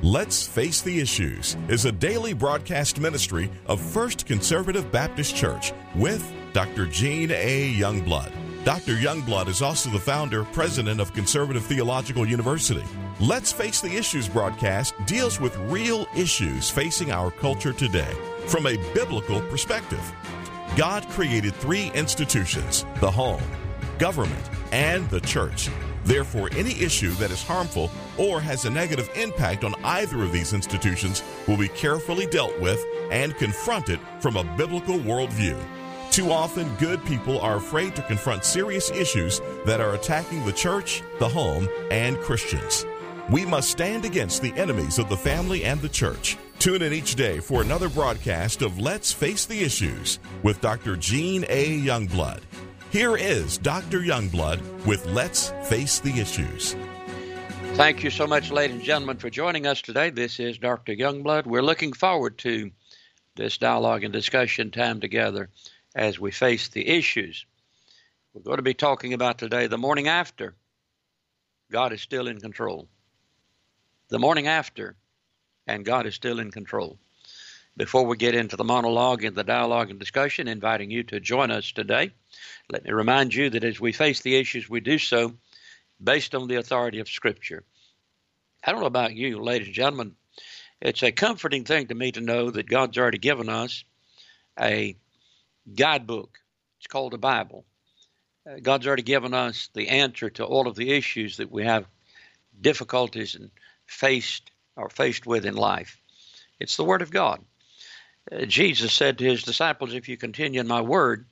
Let's Face the Issues is a daily broadcast ministry of First Conservative Baptist Church with Dr. Gene A. Youngblood. Dr. Youngblood is also the founder, president of Conservative Theological University. Let's Face the Issues broadcast deals with real issues facing our culture today from a biblical perspective. God created three institutions: the home, government, and the church. Therefore, any issue that is harmful or has a negative impact on either of these institutions will be carefully dealt with and confronted from a biblical worldview. Too often, good people are afraid to confront serious issues that are attacking the church, the home, and Christians. We must stand against the enemies of the family and the church. Tune in each day for another broadcast of Let's Face the Issues with Dr. Gene A. Youngblood. Here is Dr. Youngblood with Let's Face the Issues. Thank you so much, ladies and gentlemen, for joining us today. This is Dr. Youngblood. We're looking forward to this dialogue and discussion time together as we face the issues. We're going to be talking about today the morning after. God is still in control. The morning after, and God is still in control. Before we get into the monologue and the dialogue and discussion, inviting you to join us today, let me remind you that as we face the issues, we do so based on the authority of Scripture. I don't know about you, ladies and gentlemen, it's a comforting thing to me to know that God's already given us a guidebook. It's called the Bible. God's already given us the answer to all of the issues that we have difficulties and faced with in life. It's the Word of God. Jesus said to his disciples, if you continue in my word,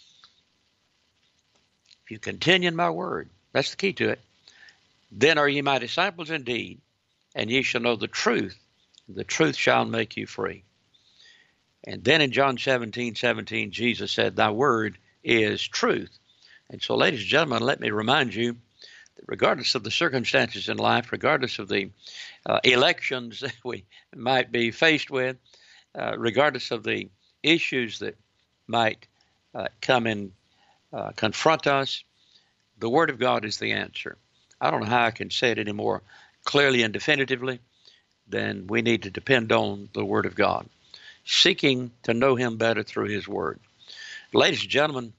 that's the key to it, then are ye my disciples indeed, and ye shall know the truth shall make you free. And then in John 17:17, Jesus said, thy word is truth. And so, ladies and gentlemen, let me remind you that regardless of the circumstances in life, regardless of the elections that we might be faced with, regardless of the issues that might come and confront us, the Word of God is the answer. I don't know how I can say it any more clearly and definitively than we need to depend on the Word of God, seeking to know Him better through His Word. Ladies and gentlemen,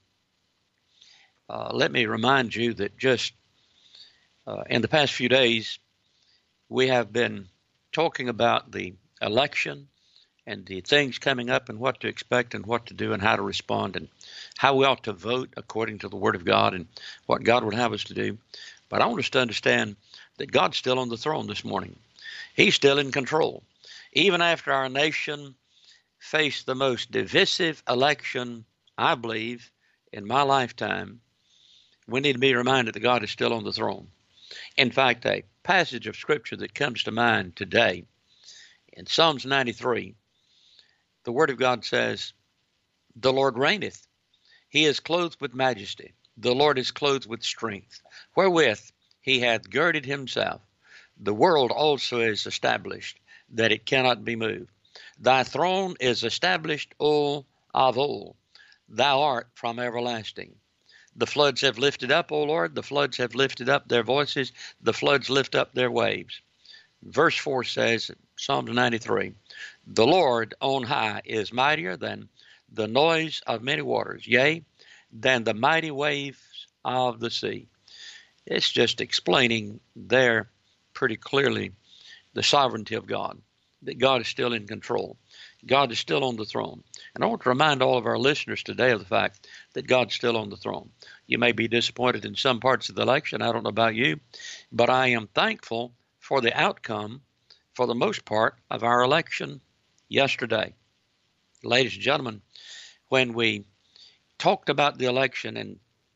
let me remind you that just in the past few days, we have been talking about the election and the things coming up and what to expect and what to do and how to respond and how we ought to vote according to the Word of God and what God would have us to do. But I want us to understand that God's still on the throne this morning. He's still in control. Even after our nation faced the most divisive election, I believe, in my lifetime, we need to be reminded that God is still on the throne. In fact, a passage of Scripture that comes to mind today, in Psalms 93, the Word of God says, the Lord reigneth. He is clothed with majesty. The Lord is clothed with strength, wherewith he hath girded himself. The world also is established, that it cannot be moved. Thy throne is established, O of old. Thou art from everlasting. The floods have lifted up, O Lord. The floods have lifted up their voices. The floods lift up their waves. Verse 4 says, Psalm 93, the Lord on high is mightier than the noise of many waters, yea, than the mighty waves of the sea. It's just explaining there pretty clearly the sovereignty of God, that God is still in control. God is still on the throne. And I want to remind all of our listeners today of the fact that God's still on the throne. You may be disappointed in some parts of the election. I don't know about you, but I am thankful for the outcome, for the most part, of our election yesterday. Ladies and gentlemen, when we talked about the election and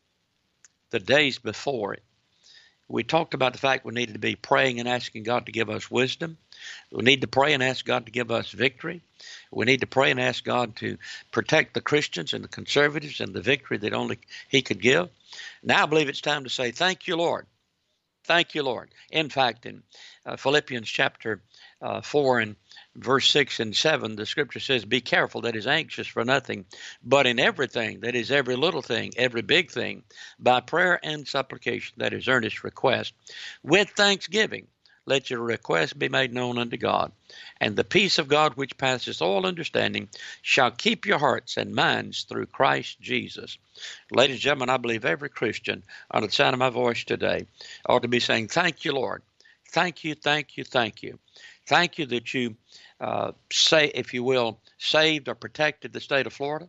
the days before it, we talked about the fact we needed to be praying and asking God to give us wisdom. We need to pray and ask God to give us victory. We need to pray and ask God to protect the Christians and the conservatives and the victory that only He could give. Now I believe it's time to say, thank you, Lord. Thank you, Lord. In fact, in Philippians chapter 4 and verse 6 and 7, the Scripture says, be careful, that is anxious for nothing, but in everything, that is every little thing, every big thing, by prayer and supplication, that is earnest request, with thanksgiving, let your request be made known unto God. And the peace of God, which passeth all understanding, shall keep your hearts and minds through Christ Jesus. Ladies and gentlemen, I believe every Christian under the sound of my voice today ought to be saying, thank you, Lord. Thank you, thank you, thank you. Thank you that you, say, if you will, saved or protected the state of Florida,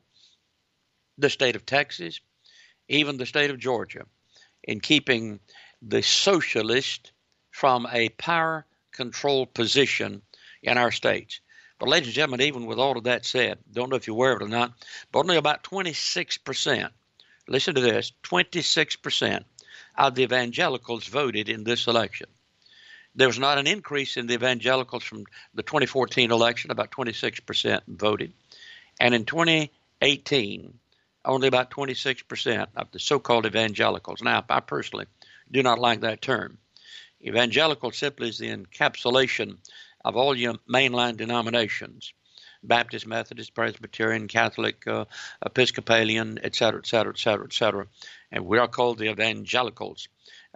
the state of Texas, even the state of Georgia, in keeping the socialist from a power control position in our states. But ladies and gentlemen, even with all of that said, don't know if you're aware of it or not, but only about 26%, listen to this, 26% of the evangelicals voted in this election. There was not an increase in the evangelicals from the 2014 election, about 26% voted. And in 2018, only about 26% of the so-called evangelicals. Now, I personally do not like that term. Evangelical simply is the encapsulation of all your mainline denominations, Baptist, Methodist, Presbyterian, Catholic, Episcopalian, et cetera, et cetera, et cetera, et cetera. And we are called the evangelicals.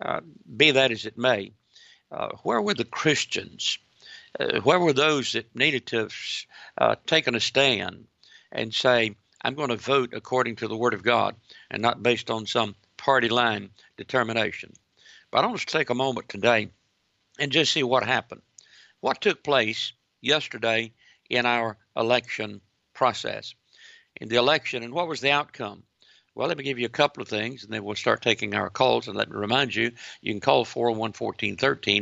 Be that as it may, where were the Christians? Where were those that needed to have taken a stand and say, I'm going to vote according to the Word of God and not based on some party line determination? But I want us to take a moment today and just see what happened. What took place yesterday in our election process, in the election, and what was the outcome? Well, let me give you a couple of things, and then we'll start taking our calls. And let me remind you, you can call 401-1413,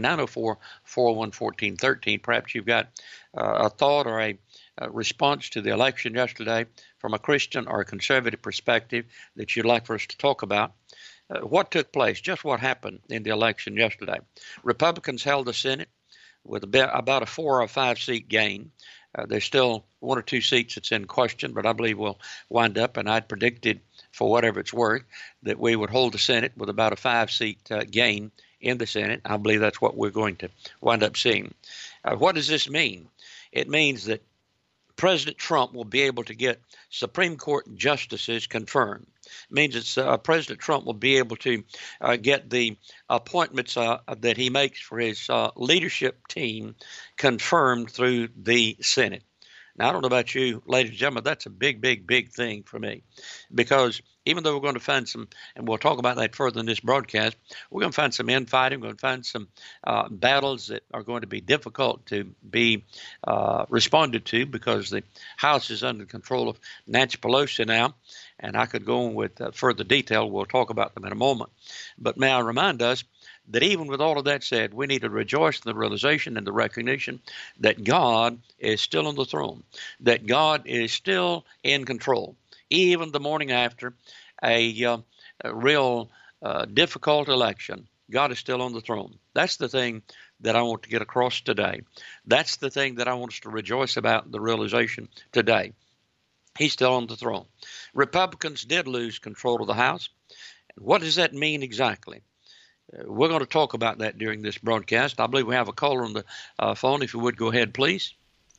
904-401-1413. Perhaps you've got a thought or a response to the election yesterday from a Christian or a conservative perspective that you'd like for us to talk about. What took place, just what happened in the election yesterday. Republicans held the Senate with about a 4 or 5 seat gain. There's still 1 or 2 seats that's in question, but I believe we'll wind up, and I'd predicted, for whatever it's worth, that we would hold the Senate with about a 5 seat gain in the Senate. I believe that's what we're going to wind up seeing. What does this mean? It means that President Trump will be able to get Supreme Court justices confirmed. It means that President Trump will be able to get the appointments that he makes for his leadership team confirmed through the Senate. Now, I don't know about you, ladies and gentlemen, that's a big, big, big thing for me, because even though we're going to find some, and we'll talk about that further in this broadcast, we're going to find some infighting, we're going to find some battles that are going to be difficult to be responded to, because the House is under control of Nancy Pelosi now, and I could go on with further detail. We'll talk about them in a moment. But may I remind us that even with all of that said, we need to rejoice in the realization and the recognition that God is still on the throne, that God is still in control. Even the morning after a real difficult election, God is still on the throne. That's the thing that I want to get across today. That's the thing that I want us to rejoice about, the realization today. He's still on the throne. Republicans did lose control of the House. What does that mean exactly? We're going to talk about that during this broadcast. I believe we have a caller on the phone. If you would, go ahead, please.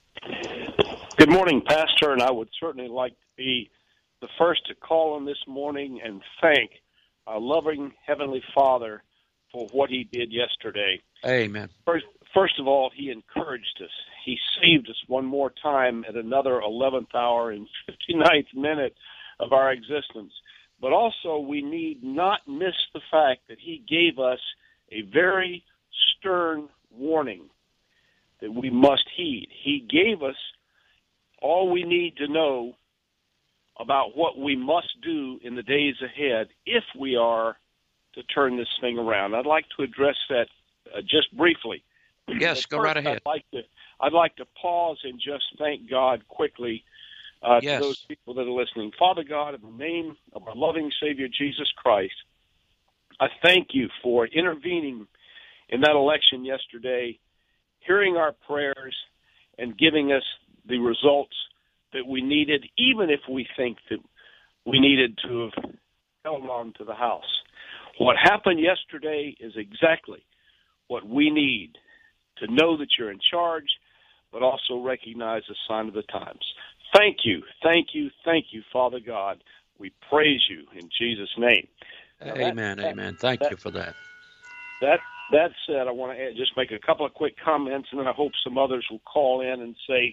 Good morning, Pastor, and I would certainly like to be the first to call on this morning and thank our loving Heavenly Father for what He did yesterday. Amen. First of all, He encouraged us. He saved us one more time at another 11th hour and 59th minute of our existence. But also, we need not miss the fact that He gave us a very stern warning that we must heed. He gave us all we need to know about what we must do in the days ahead if we are to turn this thing around. I'd like to address that just briefly. Yes, go right ahead. I'd like to pause and just thank God quickly to those people that are listening. Father God, in the name of our loving Savior Jesus Christ, I thank You for intervening in that election yesterday, hearing our prayers, and giving us the results that we needed, even if we think that we needed to have held on to the House. What happened yesterday is exactly what we need to know that You're in charge, but also recognize the sign of the times. Thank You, thank You, thank You, Father God. We praise You in Jesus' name. Amen, amen. Thank you for that. That said, I want to just make a couple of quick comments, and then I hope some others will call in and say,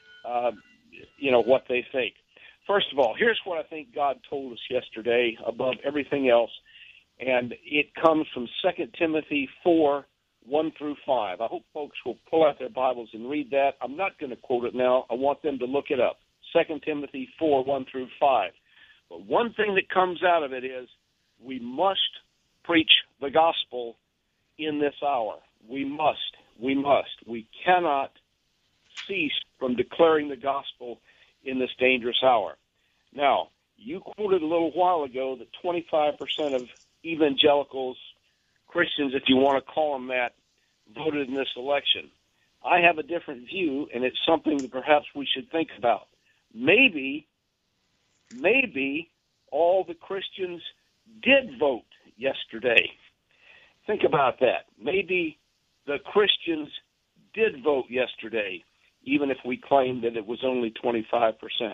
what they think. First of all, here's what I think God told us yesterday above everything else, and it comes from 2 Timothy 4, 1 through 5. I hope folks will pull out their Bibles and read that. I'm not going to quote it now. I want them to look it up. 2 Timothy 4, 1 through 5. But one thing that comes out of it is we must preach the gospel in this hour. We must. We cannot cease from declaring the gospel in this dangerous hour. Now, you quoted a little while ago that 25% of evangelicals, Christians, if you want to call them that, voted in this election. I have a different view, and it's something that perhaps we should think about. Maybe all the Christians did vote yesterday. Think about that. Maybe the Christians did vote yesterday, even if we claim that it was only 25%.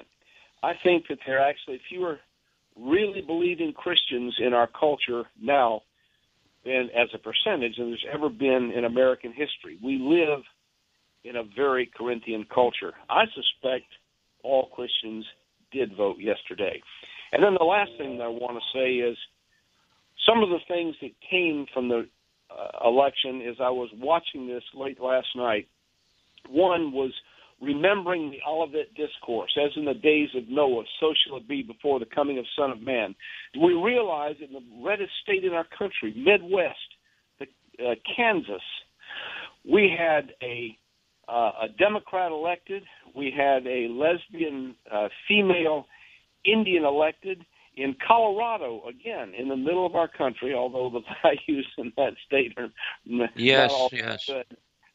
I think that there are actually fewer really believing Christians in our culture now than as a percentage than there's ever been in American history. We live in a very Corinthian culture. I suspect all Christians did vote yesterday. And then the last thing that I want to say is some of the things that came from the election as I was watching this late last night. One was remembering the Olivet Discourse, as in the days of Noah, so shall it be before the coming of Son of Man. We realize in the reddest state in our country, Midwest, Kansas, we had a Democrat elected, we had a lesbian female Indian elected. In Colorado, again, in the middle of our country, although the values in that state are not all good,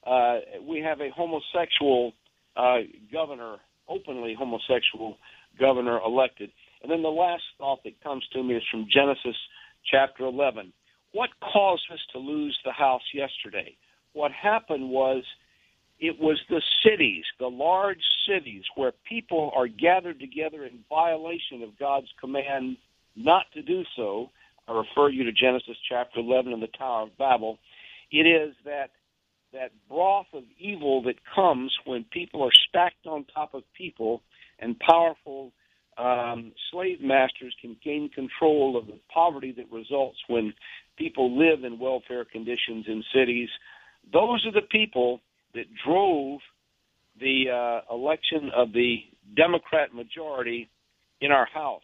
we have a homosexual governor, openly homosexual governor elected. And then the last thought that comes to me is from Genesis chapter 11. What caused us to lose the House yesterday? What happened was it was the cities, the large cities, where people are gathered together in violation of God's command not to do so. I refer you to Genesis chapter 11 and the Tower of Babel. It is that broth of evil that comes when people are stacked on top of people and powerful slave masters can gain control of the poverty that results when people live in welfare conditions in cities. Those are the people that drove the election of the Democrat majority in our House.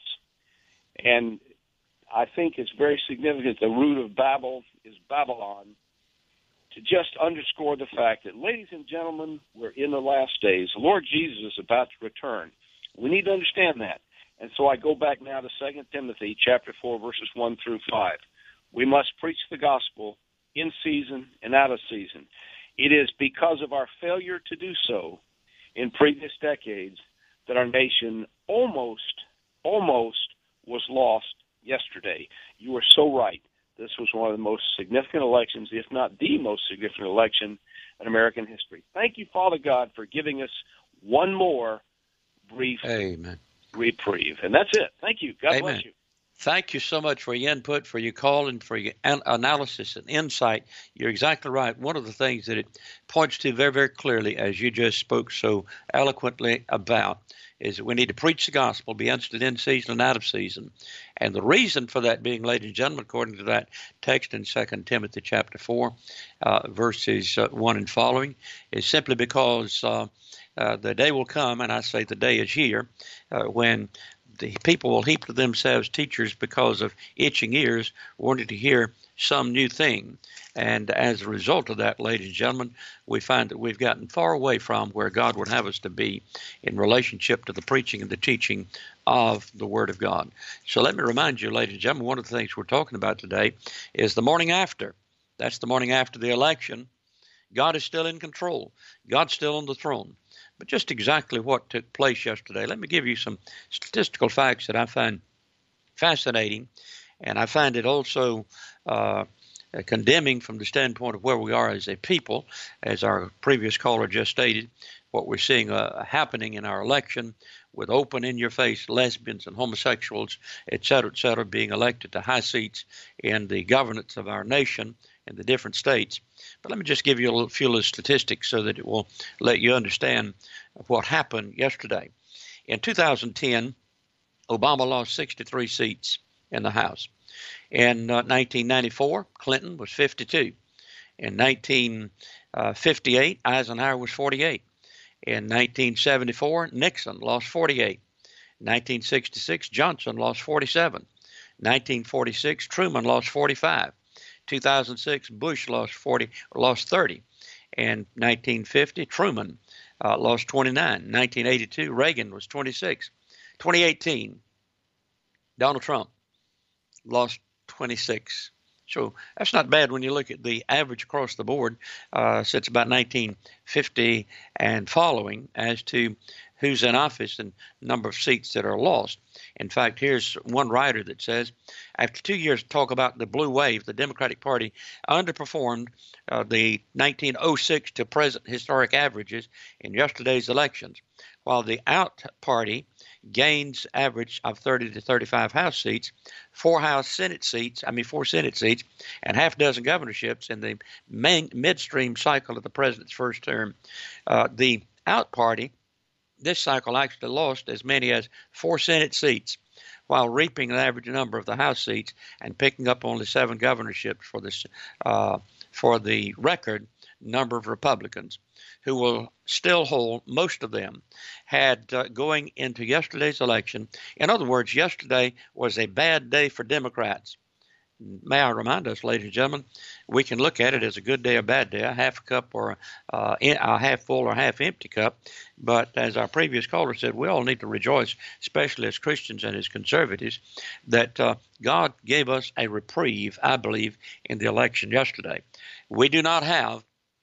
And I think it's very significant. The root of Babel is Babylon, to just underscore the fact that, ladies and gentlemen, we're in the last days. The Lord Jesus is about to return. We need to understand that. And so I go back now to 2 Timothy chapter 4, verses 1 through 5. We must preach the gospel in season and out of season. It is because of our failure to do so in previous decades that our nation almost was lost yesterday. You are so right. This was one of the most significant elections, if not the most significant election in American history. Thank you, Father God, for giving us one more brief reprieve. And that's it. Thank you. God bless you. Thank you so much for your input, for your call, and for your analysis and insight. You're exactly right. One of the things that it points to very, very clearly, as you just spoke so eloquently about, is that we need to preach the gospel, be instant in season and out of season. And the reason for that being, ladies and gentlemen, according to that text in 2 Timothy chapter 4, verses 1 and following, is simply because the day will come, and I say the day is here, when the people will heap to themselves teachers because of itching ears, wanting to hear some new thing. And as a result of that, ladies and gentlemen, we find that we've gotten far away from where God would have us to be in relationship to the preaching and the teaching of the Word of God. So let me remind you, ladies and gentlemen, one of the things we're talking about today is the morning after. That's the morning after the election. God is still in control. God's still on the throne. But just exactly what took place yesterday, let me give you some statistical facts that I find fascinating, and I find it also condemning from the standpoint of where we are as a people, as our previous caller just stated, what we're seeing happening in our election with open, in-your-face lesbians and homosexuals, et cetera, being elected to high seats in the governance of our nation in the different states. But let me just give you a few little statistics so that it will let you understand what happened yesterday. In 2010, Obama lost 63 seats in the House. In 1994, Clinton was 52. In 1958, Eisenhower was 48. In 1974, Nixon lost 48. 1966, Johnson lost 47. 1946, Truman lost 45. 2006, Bush lost 30. And 1950, Truman lost 29. 1982, Reagan was 26. 2018, Donald Trump lost 26. So that's not bad when you look at the average across the board since about 1950 and following as to who's in office and number of seats that are lost. In fact, here's one writer that says, after 2 years of talk about the blue wave, the Democratic Party underperformed the 1906 to present historic averages in yesterday's elections, while the out party gains average of 30 to 35 House seats, 4 Senate seats, and half a dozen governorships in the midstream cycle of the president's first term. The out party this cycle actually lost as many as 4 Senate seats, while reaping an average number of the House seats and picking up only 7 governorships for the record number of Republicans, who will still hold most of them, had going into yesterday's election. In other words, yesterday was a bad day for Democrats. May I remind us, ladies and gentlemen, we can look at it as a good day or bad day, a half a cup or a half full or half empty cup. But as our previous caller said, we all need to rejoice, especially as Christians and as conservatives, that God gave us a reprieve, I believe, in the election yesterday. We do not have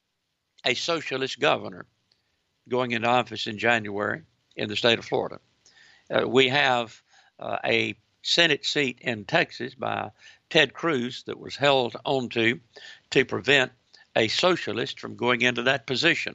a socialist governor going into office in January in the state of Florida. We have a Senate seat in Texas by Ted Cruz that was held onto to prevent a socialist from going into that position.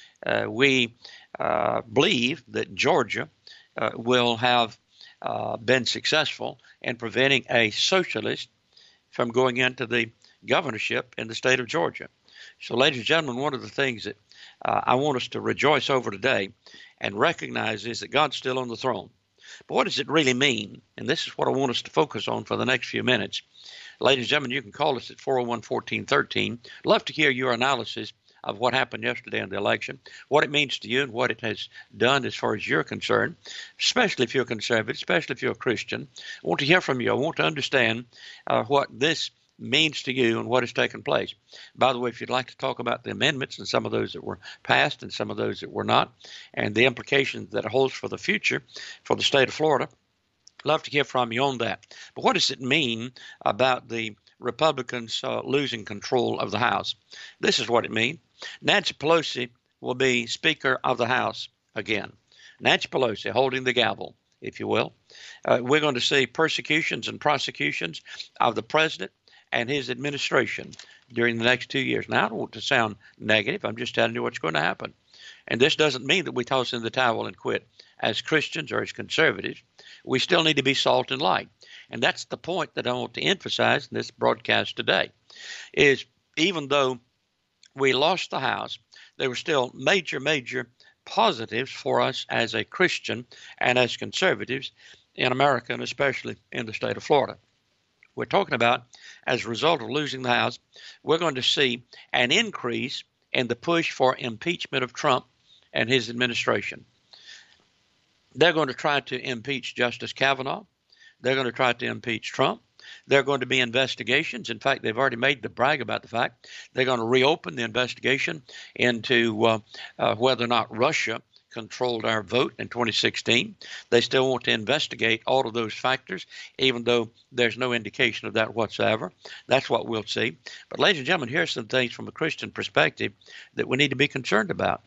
We believe that Georgia will have been successful in preventing a socialist from going into the governorship in the state of Georgia. So, ladies and gentlemen, one of the things that I want us to rejoice over today and recognize is that God's still on the throne. But what does it really mean? And this is what I want us to focus on for the next few minutes. Ladies and gentlemen, you can call us at 401-1413. Love to hear your analysis of what happened yesterday in the election, what it means to you and what it has done as far as you're concerned, especially if you're conservative, especially if you're a Christian. I want to hear from you. I want to understand what this means to you and what has taken place. By the way, if you'd like to talk about the amendments and some of those that were passed and some of those that were not, and the implications that it holds for the future for the state of Florida, love to hear from you on that. But what does it mean about the Republicans losing control of the House? This is what it means. Nancy Pelosi will be Speaker of the House again. Nancy Pelosi holding the gavel, if you will. We're going to see persecutions and prosecutions of the president and his administration during the next 2 years. Now, I don't want to sound negative. I'm just telling you what's going to happen. And this doesn't mean that we toss in the towel and quit. As Christians or as conservatives, we still need to be salt and light. And that's the point that I want to emphasize in this broadcast today, is even though we lost the House, there were still major positives for us as a Christian and as conservatives in America, and especially in the state of Florida. We're talking about, as a result of losing the House, we're going to see an increase in the push for impeachment of Trump and his administration. They're going to try to impeach Justice Kavanaugh. They're going to try to impeach Trump. There are going to be investigations. In fact, they've already made the brag about the fact they're going to reopen the investigation into whether or not Russia controlled our vote in 2016. They still want to investigate all of those factors, even though there's no indication of that whatsoever. That's what we'll see. But ladies and gentlemen, here are some things from a Christian perspective that we need to be concerned about.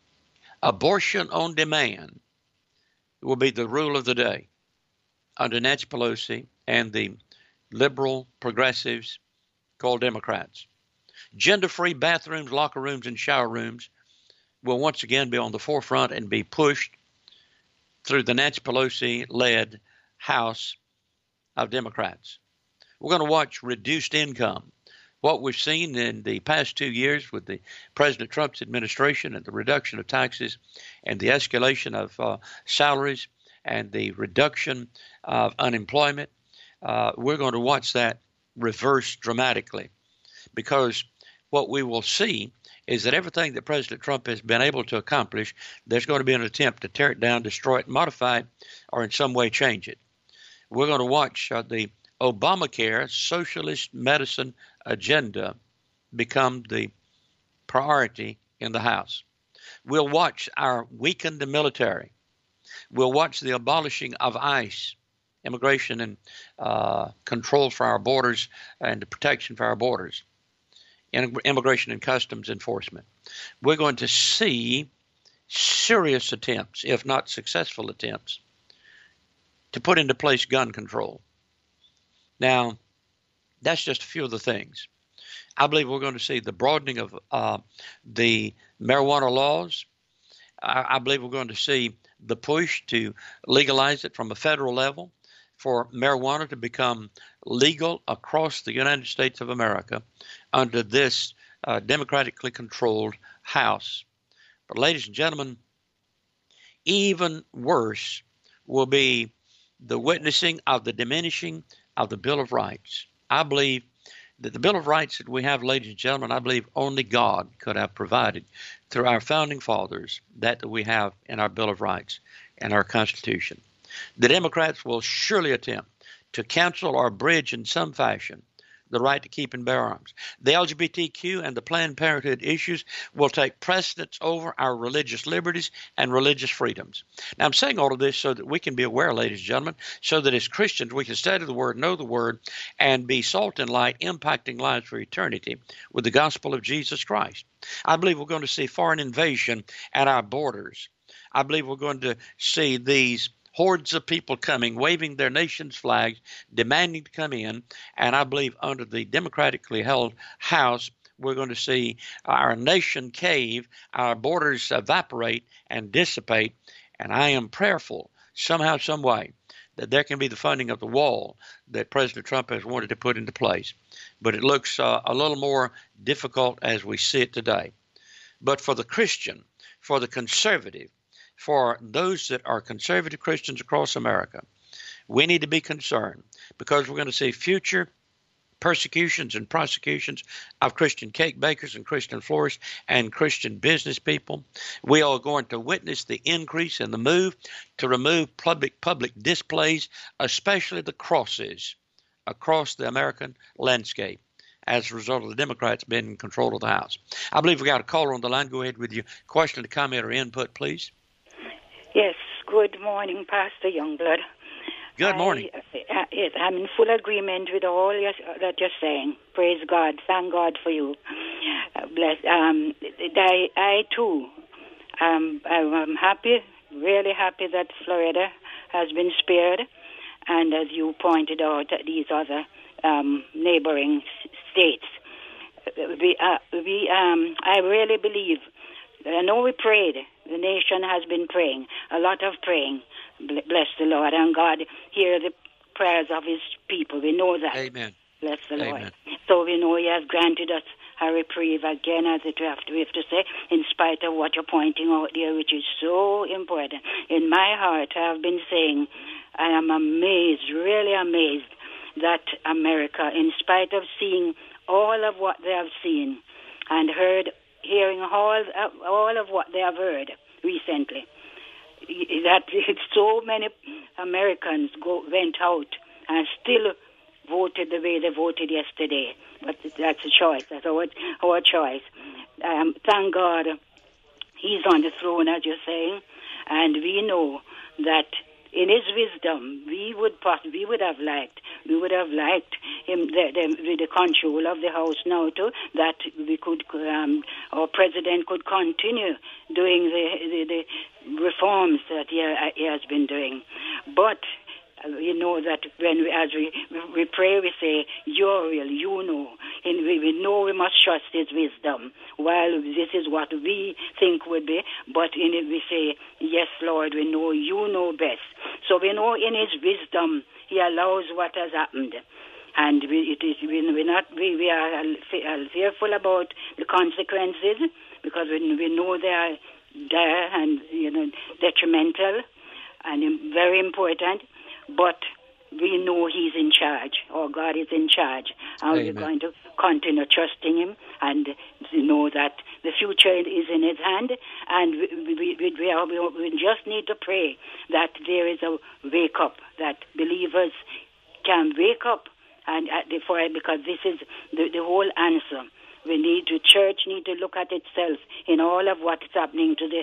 Abortion on demand will be the rule of the day under Nancy Pelosi and the liberal progressives called Democrats. Gender-free bathrooms, locker rooms, and shower rooms will once again be on the forefront and be pushed through the Nancy Pelosi-led House of Democrats. We're going to watch reduced income, what we've seen in the past 2 years with the President Trump's administration and the reduction of taxes and the escalation of salaries and the reduction of unemployment, we're going to watch that reverse dramatically, because what we will see is that everything that President Trump has been able to accomplish, there's going to be an attempt to tear it down, destroy it, modify it, or in some way change it. We're going to watch the Obamacare socialist medicine agenda become the priority in the House. We'll watch our weakened military. We'll watch the abolishing of ICE, immigration and control for our borders and the protection for our borders, immigration and customs enforcement. We're going to see serious attempts, if not successful attempts, to put into place gun control. Now, that's just a few of the things. I believe we're going to see the broadening of the marijuana laws. I believe we're going to see the push to legalize it from a federal level, for marijuana to become legal across the United States of America under this democratically controlled House. But ladies and gentlemen, even worse will be the witnessing of the diminishing of the Bill of Rights. I believe that the Bill of Rights that we have, ladies and gentlemen, I believe only God could have provided through our founding fathers that we have in our Bill of Rights and our Constitution. The Democrats will surely attempt to cancel or abridge in some fashion the right to keep and bear arms. The LGBTQ and the Planned Parenthood issues will take precedence over our religious liberties and religious freedoms. Now, I'm saying all of this so that we can be aware, ladies and gentlemen, so that as Christians we can study the Word, know the Word, and be salt and light, impacting lives for eternity with the gospel of Jesus Christ. I believe we're going to see foreign invasion at our borders. I believe we're going to see these hordes of people coming, waving their nation's flags, demanding to come in. And I believe under the democratically held House, we're going to see our nation cave, our borders evaporate and dissipate. And I am prayerful, somehow, some way, that there can be the funding of the wall that President Trump has wanted to put into place. But it looks a little more difficult as we see it today. But for the Christian, for the conservative, for those that are conservative Christians across America, we need to be concerned, because we're going to see future persecutions and prosecutions of Christian cake bakers and Christian florists and Christian business people. We are going to witness the increase in the move to remove public displays, especially the crosses, across the American landscape as a result of the Democrats being in control of the House. I believe we got a caller on the line. Go ahead with your question, comment, or input, please. Yes, good morning, Pastor Youngblood. Good morning. Yes, I'm in full agreement with all that you're saying. Praise God. Thank God for you. Bless. I too, I'm happy, really happy that Florida has been spared. And as you pointed out, these other neighboring states. I really believe, I know we prayed. The nation has been praying, a lot of praying. Bless the Lord. And God hear the prayers of his people. We know that. Amen. Bless the Amen. Lord. So we know he has granted us a reprieve again, as we have to say, in spite of what you're pointing out there, which is so important. In my heart, I have been saying, I am amazed, really amazed, that America, in spite of seeing all of what they have seen and hearing all of what they have heard recently, that so many Americans went out and still voted the way they voted yesterday. But that's a choice. That's our choice. Thank God he's on the throne, as you're saying, and we know that in his wisdom, we would have liked him with the control of the House now too, that we could, our president could continue doing the reforms that he has been doing. But you know that as we pray, we say, your will, you know. And we know we must trust his wisdom. While this is what we think would be, but in it we say, yes, Lord, we know you know best. So we know in his wisdom he allows what has happened. And we are fearful about the consequences because we know they are dire and detrimental and very important. But we know He's in charge, or God is in charge, and Amen. We're going to continue trusting Him and know that the future is in His hand. And we just need to pray that there is a wake up, that believers can wake up, and because this is the whole answer. The church need to look at itself in all of what is happening to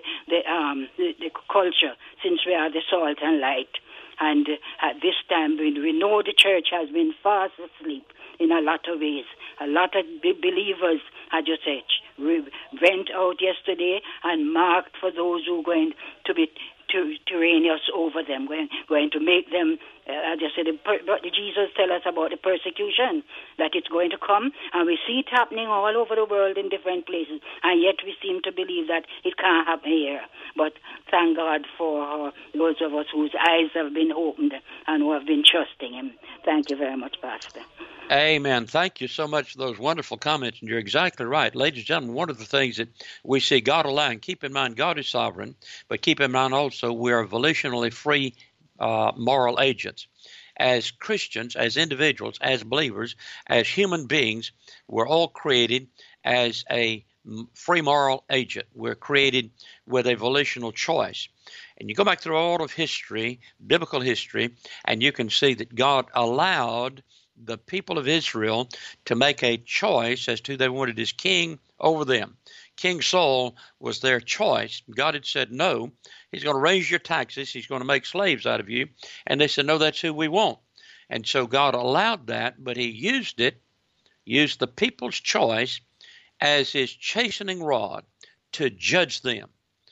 the culture, since we are the salt and light. And at this time, we know the church has been fast asleep in a lot of ways. A lot of believers, I just said, went out yesterday and marked for those who are going to be tyrannous over them, going to make them, I just said, Jesus tell us about the persecution, that it's going to come, and we see it happening all over the world in different places, and yet we seem to believe that it can't happen here. But thank God for those of us whose eyes have been opened and who have been trusting Him. Thank you very much, Pastor. Amen. Thank you so much for those wonderful comments. And you're exactly right. Ladies and gentlemen, one of the things that we see God allowing, keep in mind God is sovereign, but keep in mind also we are volitionally free moral agents. As Christians, as individuals, as believers, as human beings, we're all created as a free moral agent. We're created with a volitional choice. And you go back through all of history, biblical history, and you can see that God allowed the people of Israel to make a choice as to who they wanted as king over them. King Saul was their choice. God had said, no, he's going to raise your taxes. He's going to make slaves out of you. And they said, no, that's who we want. And so God allowed that, but He used the people's choice as His chastening rod to judge them.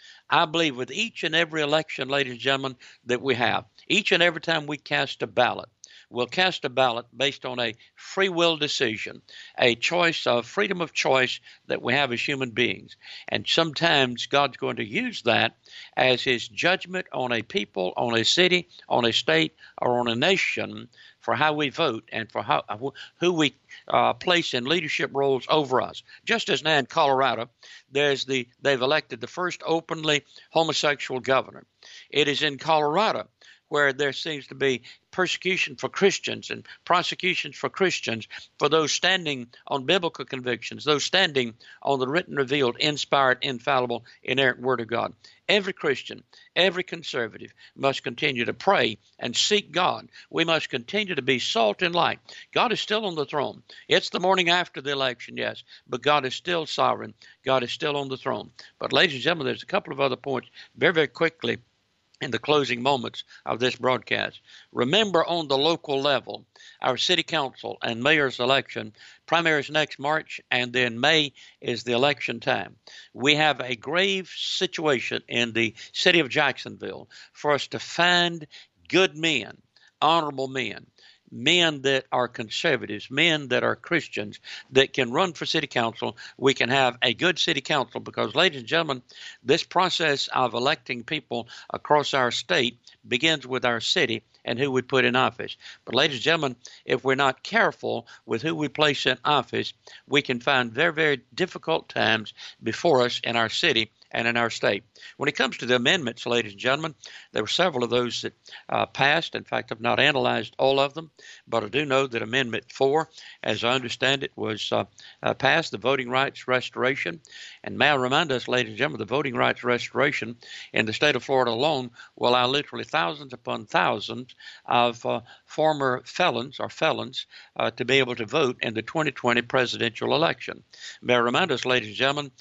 I believe with each and every election, ladies and gentlemen, that we have, each and every time we cast a ballot, we'll cast a ballot based on a free will decision, a choice of freedom of choice that we have as human beings. And sometimes God's going to use that as His judgment on a people, on a city, on a state, or on a nation for how we vote and for who we place in leadership roles over us. Just as now in Colorado, they've elected the first openly homosexual governor. It is in Colorado where there seems to be persecution for Christians and prosecutions for Christians, for those standing on biblical convictions, those standing on the written, revealed, inspired, infallible, inerrant Word of God. Every Christian, every conservative must continue to pray and seek God. We must continue to be salt and light. God is still on the throne. It's the morning after the election, yes, but God is still sovereign. God is still on the throne. But ladies and gentlemen, there's a couple of other points very, very quickly in the closing moments of this broadcast. Remember, on the local level, our city council and mayor's election, primaries next March, and then May is the election time. We have a grave situation in the city of Jacksonville for us to find good men, honorable men, men that are conservatives, men that are Christians that can run for city council. We can have a good city council because, ladies and gentlemen, this process of electing people across our state begins with our city and who we put in office. But ladies and gentlemen, if we're not careful with who we place in office, we can find very, very difficult times before us in our city and in our state. When it comes to the amendments, ladies and gentlemen, there were several of those that passed. In fact, I've not analyzed all of them, but I do know that Amendment 4, as I understand it, was passed, the voting rights restoration. And may I remind us, ladies and gentlemen, the voting rights restoration in the state of Florida alone will allow literally thousands upon thousands of former felons or felons to be able to vote in the 2020 presidential election. May I remind us, ladies and gentlemen,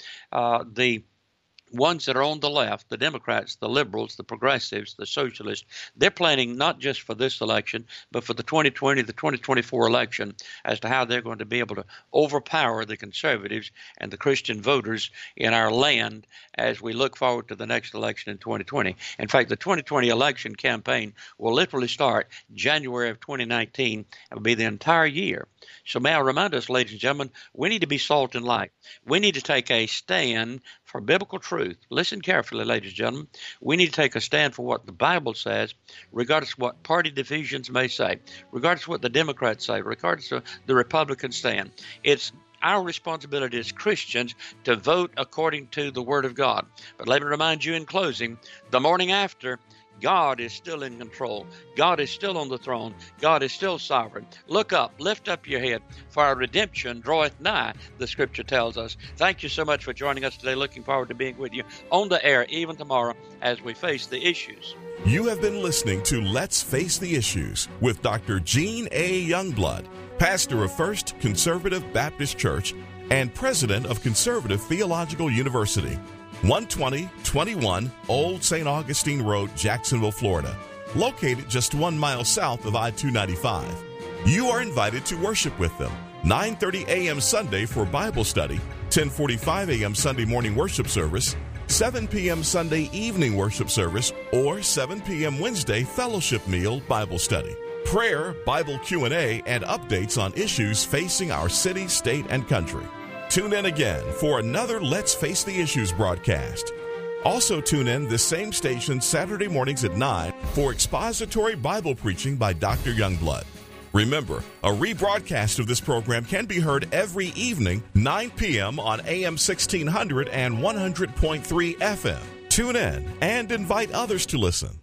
the ones that are on the left, the Democrats, the liberals, the progressives, the socialists, they're planning not just for this election, but for the 2020, the 2024 election as to how they're going to be able to overpower the conservatives and the Christian voters in our land as we look forward to the next election in 2020. In fact, the 2020 election campaign will literally start January of 2019 and will be the entire year. So may I remind us, ladies and gentlemen, we need to be salt and light. We need to take a stand for biblical truth. Listen carefully, ladies and gentlemen. We need to take a stand for what the Bible says, regardless of what party divisions may say, regardless of what the Democrats say, regardless of the Republicans stand. It's our responsibility as Christians to vote according to the Word of God. But let me remind you in closing, the morning after, God is still in control. God is still on the throne. God is still sovereign. Look up, lift up your head, for our redemption draweth nigh, the Scripture tells us. Thank you so much for joining us today. Looking forward to being with you on the air even tomorrow as we face the issues. You have been listening to Let's Face the Issues with Dr. Gene A. Youngblood, pastor of First Conservative Baptist Church and president of Conservative Theological University. 12021 Old St. Augustine Road, Jacksonville, Florida, located just 1 mile south of I-295. You are invited to worship with them 9:30 a.m. Sunday for Bible study, 10:45 a.m. Sunday morning worship service, 7 p.m. Sunday evening worship service, or 7 p.m. Wednesday fellowship meal Bible study, prayer, Bible Q&A, and updates on issues facing our city, state, and country. Tune in again for another Let's Face the Issues broadcast. Also tune in this same station Saturday mornings at 9 for expository Bible preaching by Dr. Youngblood. Remember, a rebroadcast of this program can be heard every evening, 9 p.m. on AM 1600 and 100.3 FM. Tune in and invite others to listen.